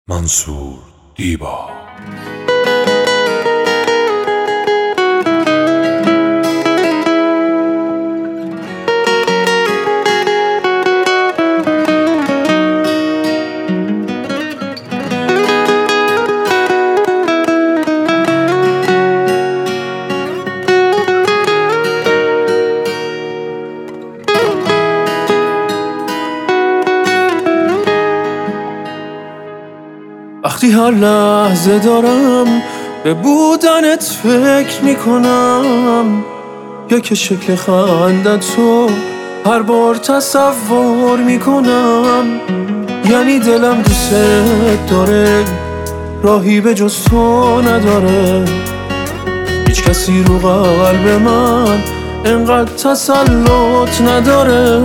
منصور دیبا. وقتی هر لحظه دارم به بودنت فکر میکنم، یا که شکل خندتو هر بار تصور میکنم، یعنی دلم دوست داره، راهی به جز تو نداره. هیچ کسی رو قلب من انقدر تسلط نداره.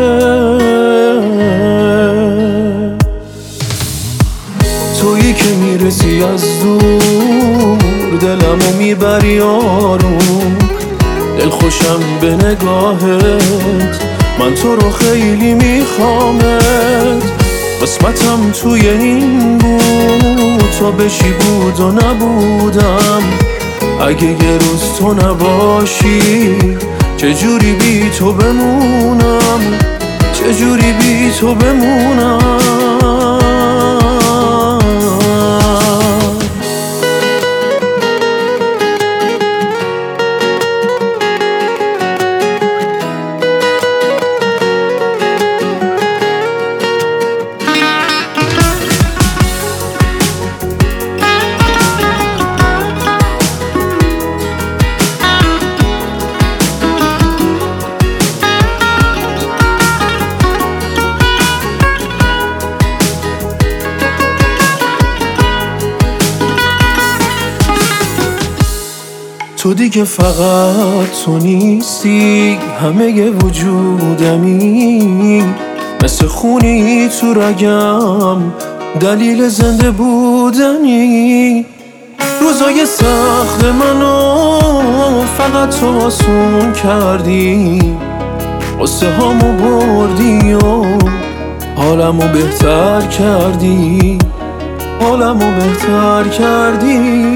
تویی که میرسی از دور، دلمو میبری آروم، دلخوشم به نگاهت، من تو رو خیلی میخوامت. قسمتم توی این بود تا بشی بود و نبودم. اگه یه روز تو نباشی چجوری بی تو بمونم، چجوری بی تو بمونم. تو دیگه فقط تو نیستی، همه وجودمی، مثل خونی تو رگم، دلیل زنده بودنی. روزای سخت منو فقط تو آسون کردی، قصه هامو بردی و حالمو بهتر کردی، حالمو بهتر کردی.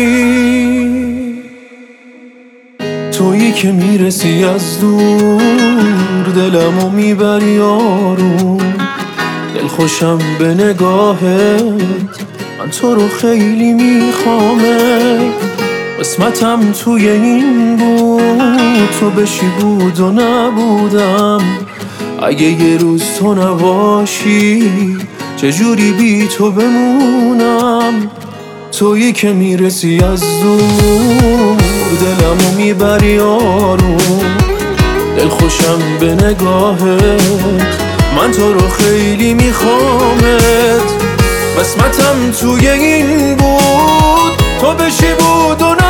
تویی که میرسی از دور، دلمو میبری آروم، دلخوشم به نگاهت، من تو رو خیلی میخوامت. قسمتم توی این بود تو بشی بود و نبودم. اگه یه روز تو نباشی چجوری بی تو بمونم. تویی که میرسی از دور، دلمو میبری آروم، دلخوشم به نگاهت، من تو رو خیلی میخوامت. قسمتم توی این بود تو بشی بود و